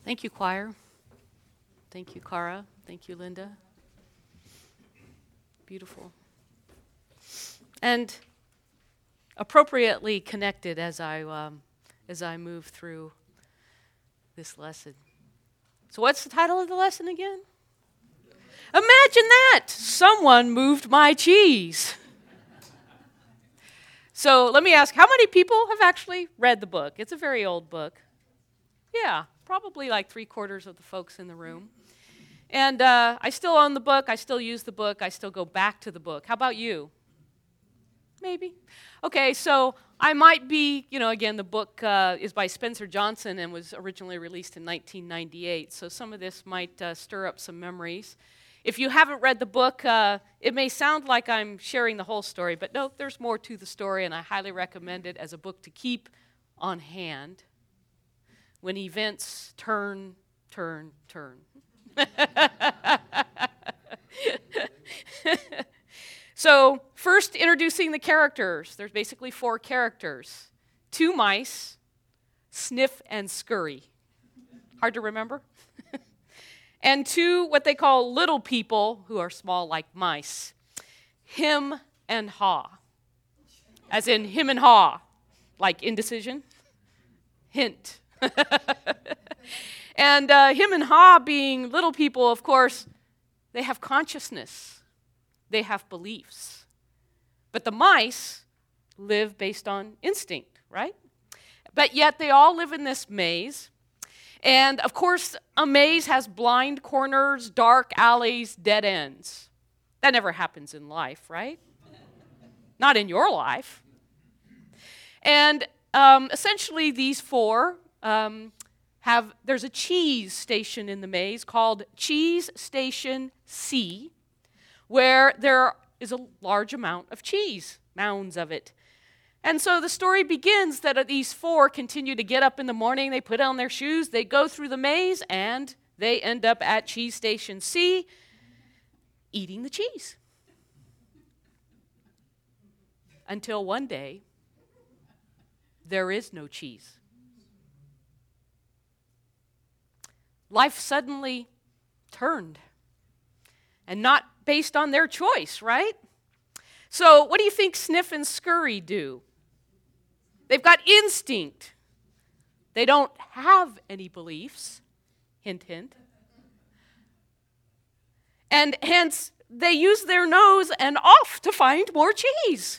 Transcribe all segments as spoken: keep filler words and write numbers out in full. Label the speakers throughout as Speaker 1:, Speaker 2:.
Speaker 1: Thank you, choir. Thank you, Cara. Thank you, Linda. Beautiful. And appropriately connected as I um, as I move through this lesson. So what's the title of the lesson again? Imagine that! Someone moved my cheese. So let me ask, how many people have actually read the book? It's a very old book. Yeah, probably like three quarters of the folks in the room. And uh, I still own the book, I still use the book, I still go back to the book. How about you? Maybe. Okay, so I might be, you know, again, the book uh, is by Spencer Johnson and was originally released in nineteen ninety-eight, so some of this might uh, stir up some memories. If you haven't read the book, uh, it may sound like I'm sharing the whole story, but no, there's more to the story, and I highly recommend it as a book to keep on hand when events turn, turn, turn. So, first introducing the characters. There's basically four characters. Two mice, Sniff and Scurry. Hard to remember? And two, what they call little people, who are small like mice. Him and Haw. As in him and haw, like indecision. Hint. And uh, him and Haw being little people, of course, they have consciousness. They have beliefs. But the mice live based on instinct, right? But yet they all live in this maze. And, of course, a maze has blind corners, dark alleys, dead ends. That never happens in life, right? Not in your life. And um, essentially these four um, have, there's a cheese station in the maze called Cheese Station C, where there is a large amount of cheese, mounds of it. And so the story begins that these four continue to get up in the morning, they put on their shoes, they go through the maze, and they end up at Cheese Station C, eating the cheese. Until one day, there is no cheese. Life suddenly turned, and not based on their choice, right? So what do you think Sniff and Scurry do? They've got instinct. They don't have any beliefs. Hint, hint. And hence, they use their nose and off to find more cheese.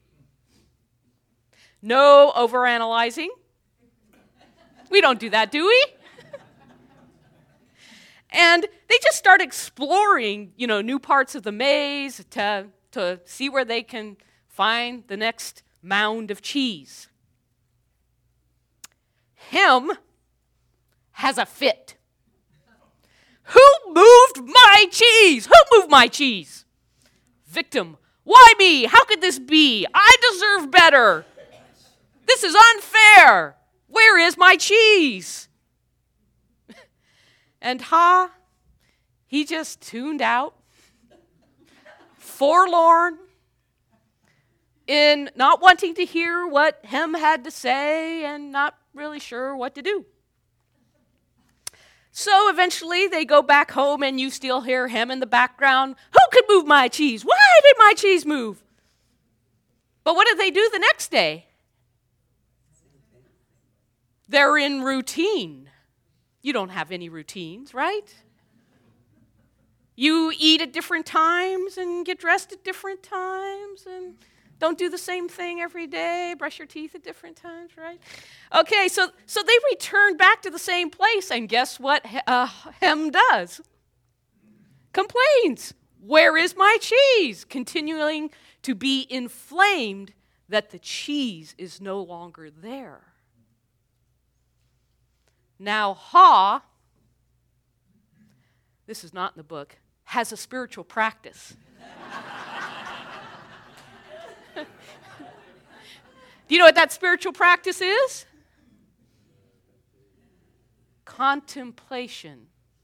Speaker 1: No overanalyzing. We don't do that, do we? And they just start exploring, you know, new parts of the maze to, to see where they can find the next mound of cheese. Him has a fit. Who moved my cheese? Who moved my cheese? Victim. Why me? How could this be? I deserve better. This is unfair. Where is my cheese? And Ha, he just tuned out, forlorn, in not wanting to hear what Hem had to say and not really sure what to do. So eventually they go back home and you still hear Hem in the background. Who could move my cheese? Why did my cheese move? But what did they do the next day? They're in routine. You don't have any routines, right? You eat at different times and get dressed at different times and don't do the same thing every day, brush your teeth at different times, right? Okay, so, so they return back to the same place, and guess what uh, Hem does? Complains. Where is my cheese? Continuing to be inflamed that the cheese is no longer there. Now, Haw, this is not in the book, has a spiritual practice. Do you know what that spiritual practice is? Contemplation.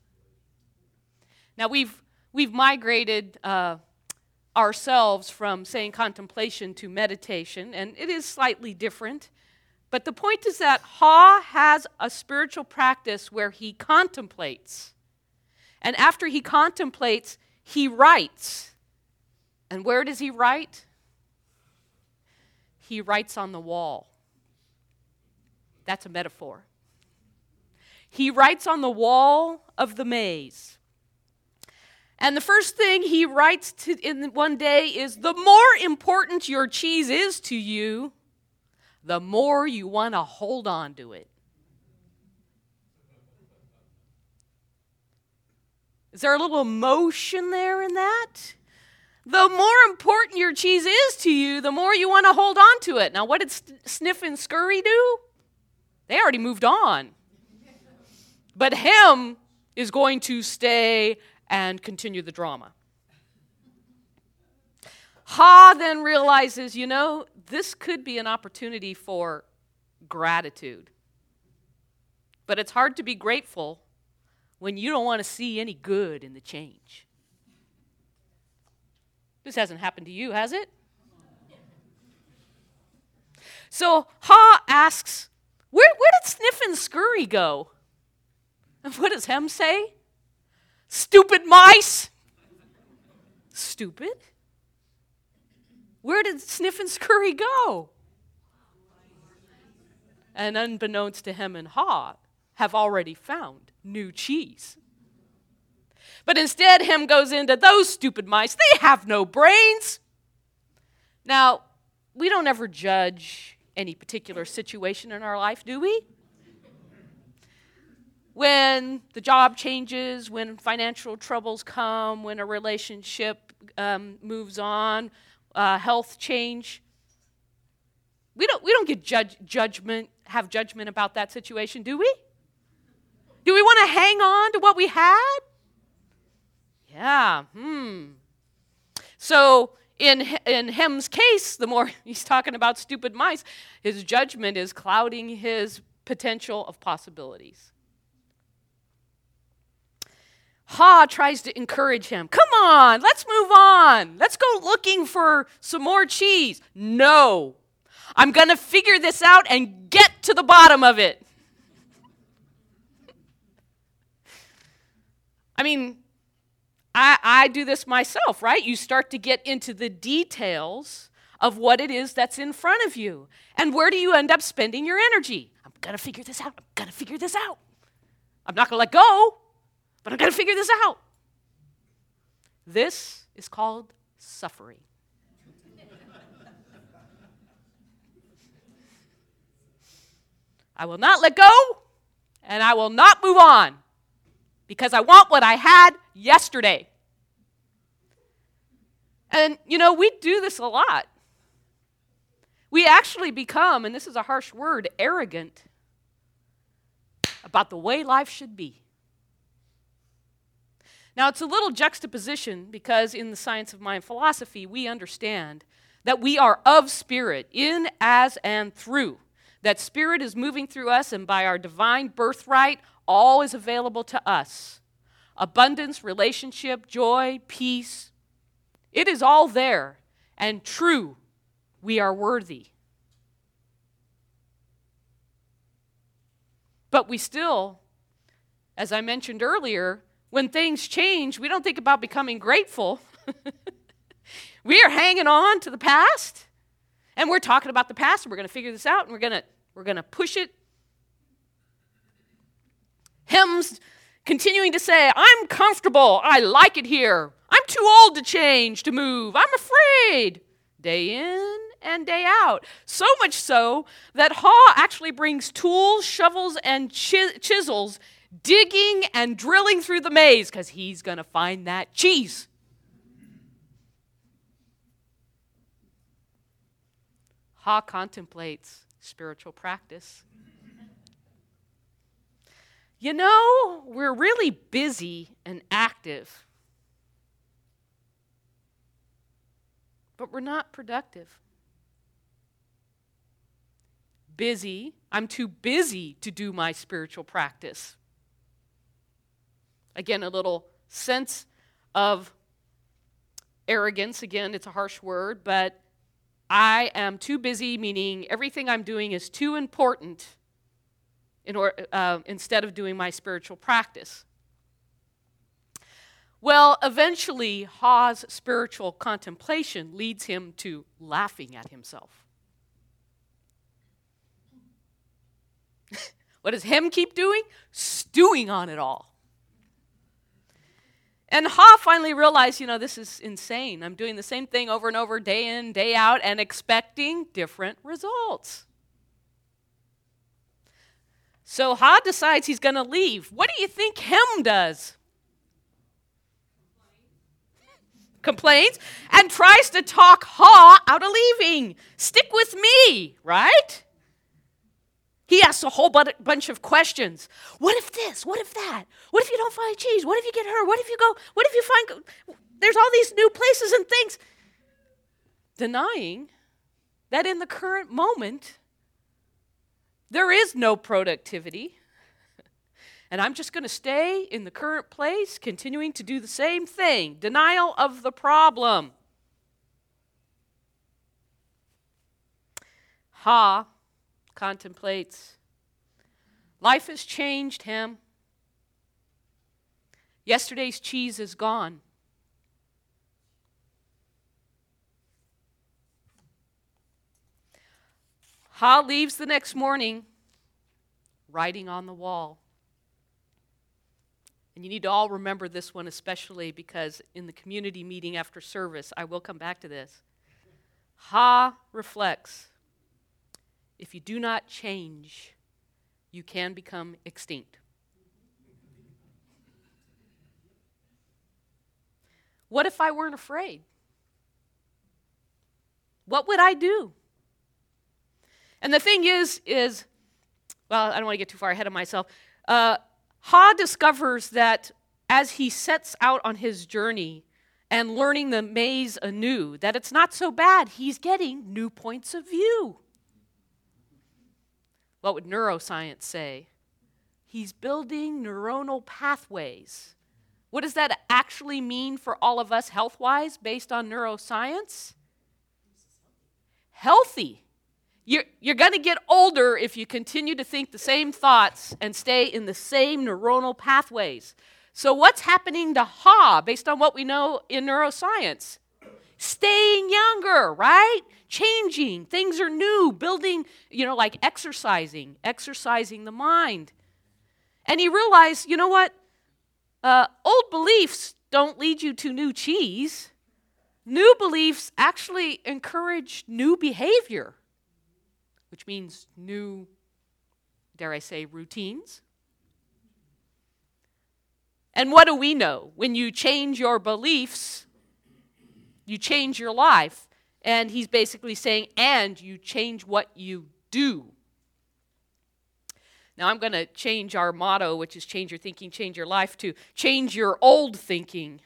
Speaker 1: Now, we've we've migrated uh, ourselves from saying contemplation to meditation, and it is slightly different. But the point is that Ha has a spiritual practice where he contemplates. And after he contemplates, he writes. And where does he write? He writes on the wall. That's a metaphor. He writes on the wall of the maze. And the first thing he writes to, in one day is, the more important your cheese is to you, the more you want to hold on to it. Is there a little emotion there in that? The more important your cheese is to you, the more you want to hold on to it. Now, what did Sniff and Scurry do? They already moved on. But Hem is going to stay and continue the drama. Ha then realizes, you know, this could be an opportunity for gratitude. But it's hard to be grateful when you don't want to see any good in the change. This hasn't happened to you, has it? So Ha asks, where, where did Sniff and Scurry go? And what does Hem say? Stupid mice. Stupid? Where did Sniff and Scurry go? And unbeknownst to Hem and Ha, have already found new cheese. But instead, Hem goes into, those stupid mice, they have no brains. Now, we don't ever judge any particular situation in our life, do we? When the job changes, when financial troubles come, when a relationship um, moves on, uh, health change, we don't we don't get judge, judgment, have judgment about that situation, do we? Do we want to hang on to what we had? Yeah. Hmm. So in in Hem's case, the more he's talking about stupid mice, his judgment is clouding his potential of possibilities. Ha tries to encourage him. Come on, let's move on. Let's go looking for some more cheese. No, I'm going to figure this out and get to the bottom of it. I mean, I, I do this myself, right? You start to get into the details of what it is that's in front of you. And where do you end up spending your energy? I'm going to figure this out. I'm going to figure this out. I'm not going to let go. But I've got to figure this out. This is called suffering. I will not let go, and I will not move on, because I want what I had yesterday. And, you know, we do this a lot. We actually become, and this is a harsh word, arrogant about the way life should be. Now, it's a little juxtaposition because in the science of mind philosophy, we understand that we are of spirit, in, as, and through. That spirit is moving through us, and by our divine birthright, all is available to us. Abundance, relationship, joy, peace. It is all there, and true, we are worthy. But we still, as I mentioned earlier, when things change, we don't think about becoming grateful. We are hanging on to the past, and we're talking about the past, and we're going to figure this out, and we're going to we're going to push it. Hem's continuing to say, I'm comfortable. I like it here. I'm too old to change, to move. I'm afraid. Day in and day out. So much so that Ha actually brings tools, shovels, and chis- chisels digging and drilling through the maze because he's going to find that cheese. Ha contemplates spiritual practice. You know, we're really busy and active, but we're not productive. Busy, I'm too busy to do my spiritual practice. Again, a little sense of arrogance. Again, it's a harsh word, but I am too busy, meaning everything I'm doing is too important in or, uh, instead of doing my spiritual practice. Well, eventually, Ha's spiritual contemplation leads him to laughing at himself. What does Hem keep doing? Stewing on it all. And Ha finally realized, you know, this is insane. I'm doing the same thing over and over, day in, day out, and expecting different results. So Ha decides he's going to leave. What do you think Hem does? Complains and tries to talk Ha out of leaving. Stick with me, right? He asks a whole bunch of questions. What if this? What if that? What if you don't find cheese? What if you get hurt? What if you go? What if you find... There's all these new places and things. Denying that in the current moment, there is no productivity. And I'm just going to stay in the current place, continuing to do the same thing. Denial of the problem. Ha contemplates. Life has changed him. Yesterday's cheese is gone. Ha leaves the next morning, writing on the wall. And you need to all remember this one especially because in the community meeting after service, I will come back to this. Ha reflects. If you do not change, you can become extinct. What if I weren't afraid? What would I do? And the thing is, is, well, I don't want to get too far ahead of myself. Uh, Ha discovers that as he sets out on his journey and learning the maze anew, that it's not so bad. He's getting new points of view. What would neuroscience say? He's building neuronal pathways. What does that actually mean for all of us health-wise based on neuroscience? Healthy. You're, you're going to get older if you continue to think the same thoughts and stay in the same neuronal pathways. So what's happening to Ha based on what we know in neuroscience? Staying younger, right? Changing. Things are new. Building, you know, like exercising. Exercising the mind. And he realized, you know what? Uh, old beliefs don't lead you to new cheese. New beliefs actually encourage new behavior, which means new, dare I say, routines. And what do we know? When you change your beliefs, you change your life. And he's basically saying, and you change what you do. Now I'm going to change our motto, which is change your thinking, change your life, to change your old thinking.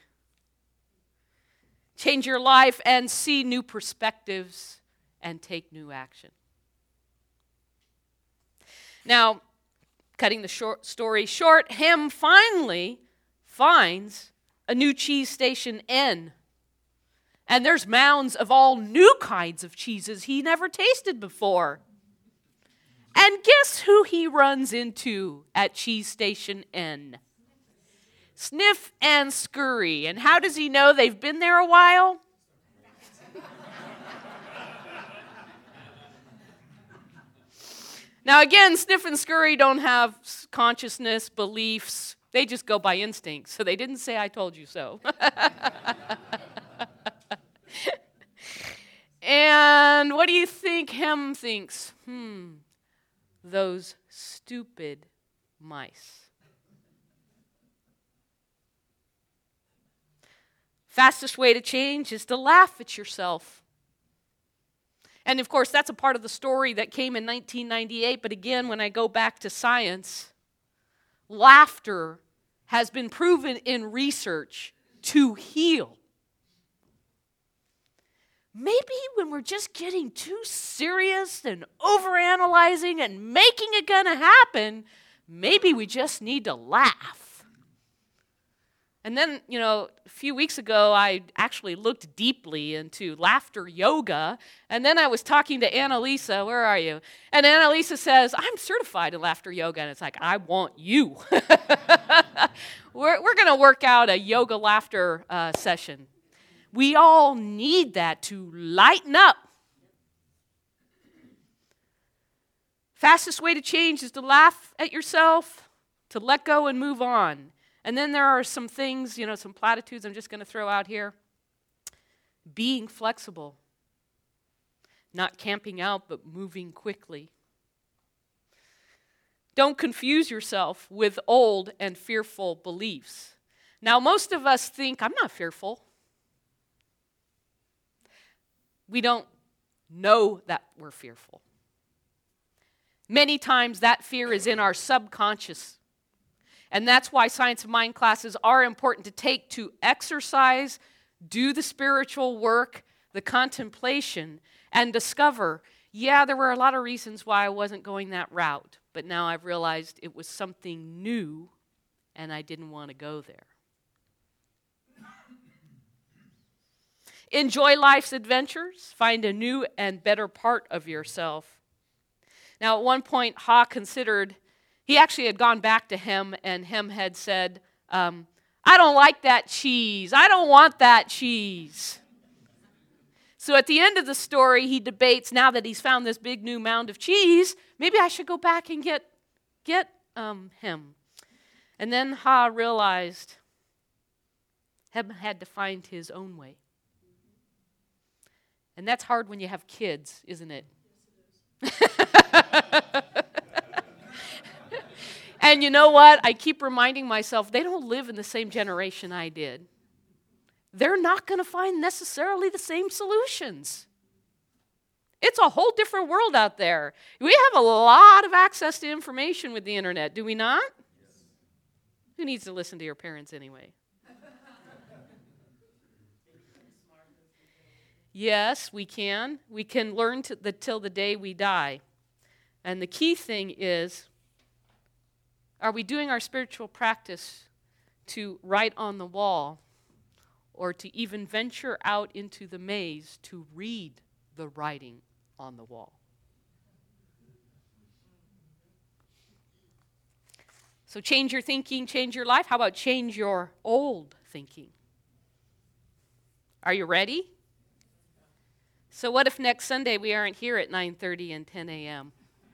Speaker 1: Change your life and see new perspectives and take new action. Now, cutting the short story short, Hem finally finds a new cheese station N. And there's mounds of all new kinds of cheeses he never tasted before. And guess who he runs into at cheese station N? Sniff and Scurry. And how does he know they've been there a while? Now again, Sniff and Scurry don't have consciousness, beliefs. They just go by instinct. So they didn't say, I told you so. And what do you think Hem thinks? Hmm, those stupid mice. Fastest way to change is to laugh at yourself. And of course, that's a part of the story that came in nineteen ninety-eight. But again, when I go back to science, laughter has been proven in research to heal. Maybe when we're just getting too serious and overanalyzing and making it gonna happen, maybe we just need to laugh. And then, you know, a few weeks ago, I actually looked deeply into laughter yoga. And then I was talking to Annalisa. Where are you? And Annalisa says, I'm certified in laughter yoga. And it's like, I want you. we're we're going to work out a yoga laughter uh, session. We all need that to lighten up. Fastest way to change is to laugh at yourself, to let go and move on. And then there are some things, you know, some platitudes I'm just going to throw out here. Being flexible. Not camping out, but moving quickly. Don't confuse yourself with old and fearful beliefs. Now, most of us think, I'm not fearful. We don't know that we're fearful. Many times that fear is in our subconscious. And that's why Science of Mind classes are important to take, to exercise, do the spiritual work, the contemplation, and discover, yeah, there were a lot of reasons why I wasn't going that route, but now I've realized it was something new and I didn't want to go there. Enjoy life's adventures. Find a new and better part of yourself. Now, at one point, Ha considered, he actually had gone back to Hem, and Hem had said, um, I don't like that cheese. I don't want that cheese. So at the end of the story, he debates, now that he's found this big new mound of cheese, maybe I should go back and get, get um, Hem. And then Ha realized Hem had to find his own way. And that's hard when you have kids, isn't it? And you know what? I keep reminding myself, they don't live in the same generation I did. They're not going to find necessarily the same solutions. It's a whole different world out there. We have a lot of access to information with the internet, do we not? Yes. Who needs to listen to your parents anyway? Yes, we can. We can learn to the, till the day we die. And the key thing is, are we doing our spiritual practice to write on the wall or to even venture out into the maze to read the writing on the wall? So change your thinking, change your life. How about change your old thinking? Are you ready? So what if next Sunday we aren't here at nine thirty and ten a.m.?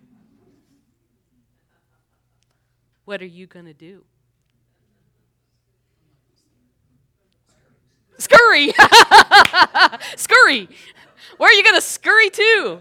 Speaker 1: What are you going to do? Scurry! Scurry! Where are you going to scurry to?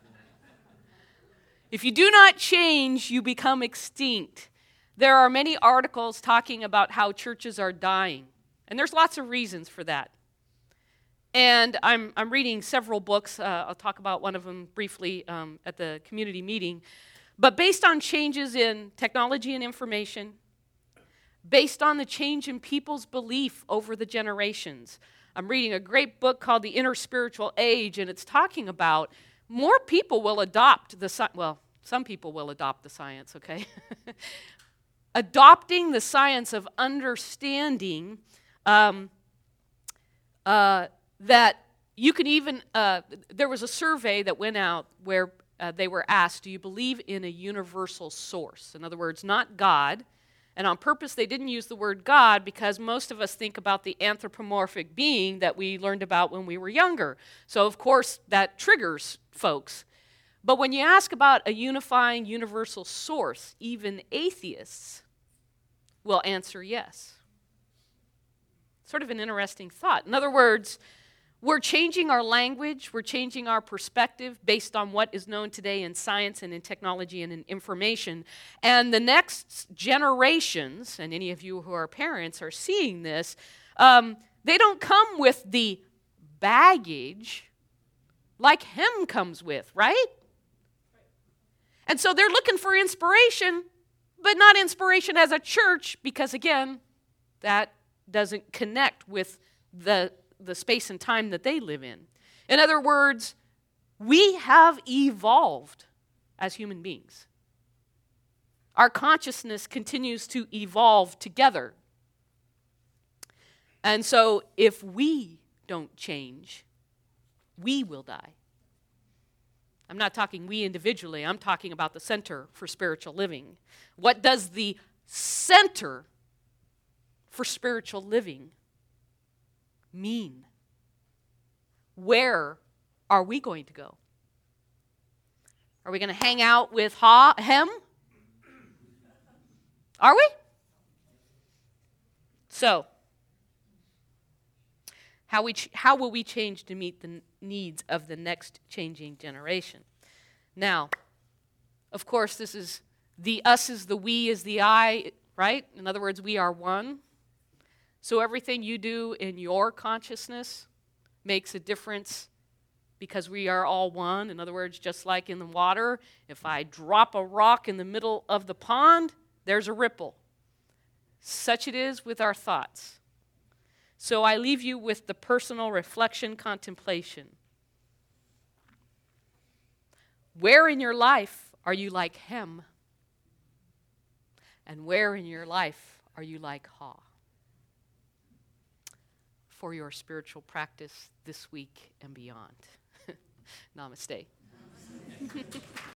Speaker 1: If you do not change, you become extinct. There are many articles talking about how churches are dying. And there's lots of reasons for that. And I'm I'm reading several books. Uh, I'll talk about one of them briefly um, at the community meeting. But based on changes in technology and information, based on the change in people's belief over the generations, I'm reading a great book called The Inner Spiritual Age, and it's talking about more people will adopt the science. Well, some people will adopt the science, okay? Adopting the science of understanding um, uh, that you can even, uh, there was a survey that went out where uh, they were asked, do you believe in a universal source? In other words, not God. And on purpose, they didn't use the word God because most of us think about the anthropomorphic being that we learned about when we were younger. So, of course, that triggers folks. But when you ask about a unifying universal source, even atheists will answer yes. Sort of an interesting thought. In other words, we're changing our language, we're changing our perspective based on what is known today in science and in technology and in information. And the next generations, and any of you who are parents are seeing this, um, they don't come with the baggage like Hem comes with, right? And so they're looking for inspiration, but not inspiration as a church, because again, that doesn't connect with the the space and time that they live in. In other words, we have evolved as human beings. Our consciousness continues to evolve together. And so if we don't change, we will die. I'm not talking we individually. I'm talking about the Center for Spiritual Living. What does the Center for Spiritual Living mean? Where are we going to go? Are we going to hang out with ha, Hem? Are we? So, how, we ch- how will we change to meet the n- needs of the next changing generation? Now, of course, this is the us is the we is the I, right? In other words, we are one. So everything you do in your consciousness makes a difference because we are all one. In other words, just like in the water, if I drop a rock in the middle of the pond, there's a ripple. Such it is with our thoughts. So I leave you with the personal reflection contemplation. Where in your life are you like Hem? And where in your life are you like Ha? For your spiritual practice this week and beyond. Namaste. Namaste.